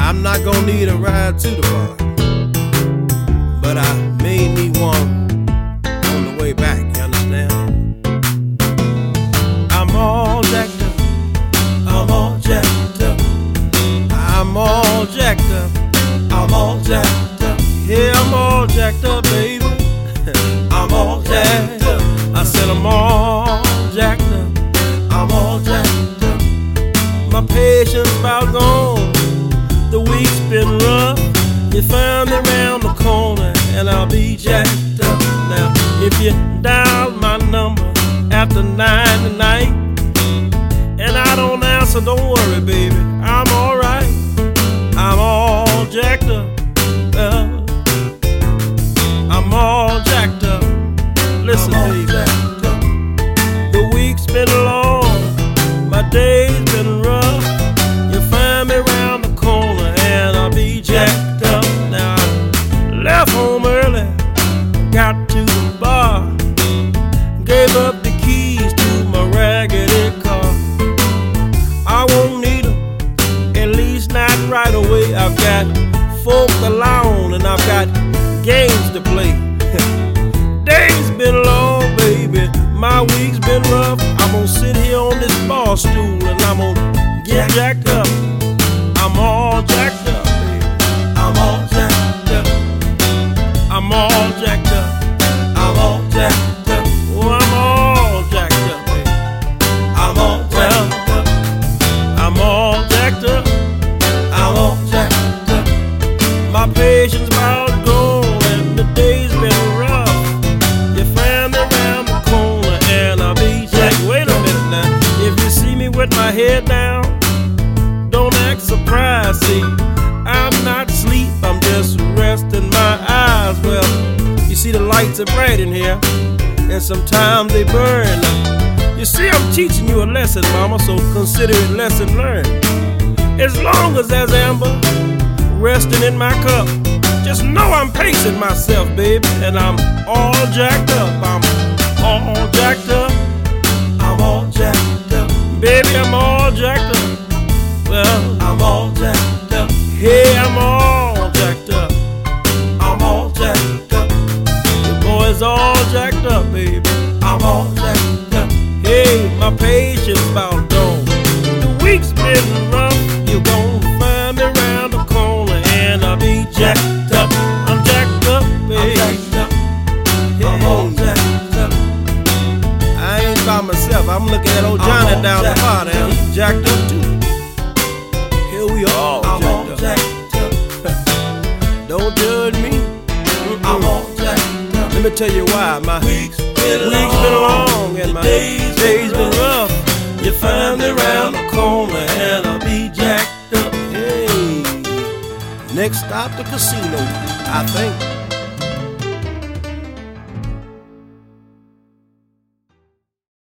I'm not gonna need a ride to the bar, but I may need one on the way back, you understand? I'm all jacked up, I'm all jacked up, I'm all jacked up, I'm all jacked up. Yeah, I'm all jacked up, baby. I'm all jacked up. I said I'm all jacked up, I'm all jacked up. My patience about gone, the week's been rough. You found me around the corner and I'll be jacked up. Now, if you dial my number after 9 tonight and I don't answer, don't worry, baby, I'm alright. I'm all jacked up. I'm all jacked up. Listen, baby, the week's been long, my day's been rough. You find me around the corner and I'll be jacked up. Now I left home early, got to the bar, gave up the keys to my raggedy car. I won't need them, at least not right away. I've got folk alone and I've got games to play. Days been long, baby, my week's been rough. I'm gonna sit here on this bar stool and I'm gonna get jacked up. I'm all jacked up, baby. I'm all jacked up. I'm all jacked up. I'm all jacked up. Oh, I'm all jacked up, baby. I'm all jacked up. I'm all jacked up. I'm all jacked up. My patience about gone and the day's been rough. You find me around the corner and I'll be jacked. Wait a minute now. If you see me with my head down, don't act surprised. See, I'm not asleep, I'm just resting my eyes. Well, you see the lights are bright in here and sometimes they burn. You see, I'm teaching you a lesson, mama, so consider it lesson learned. As long as there's amber resting in my cup, just know I'm pacing myself, baby, and I'm all jacked up. I'm all jacked up. I'm all jacked up. Baby, I'm all jacked up. Well, I'm all jacked up. Hey, I'm all jacked up. I'm all jacked up. The boy's all jacked up, baby. I'm all jacked up. Hey, my patience about gone. The week's been rough. You gon' find me around the corner and I'll be jacked up. I'm jacked up, baby. I'm jacked up. Yeah. I'm all jacked up. I ain't by myself. I'm looking at old Johnny down the bar now. He's jacked up too. Here we all jacked up. Don't judge me. I'm all jacked up. Let me tell you why. My week's been long and my days been rough. You find me around the corner and I'll be jacked up. Hey, next stop the casino, I think.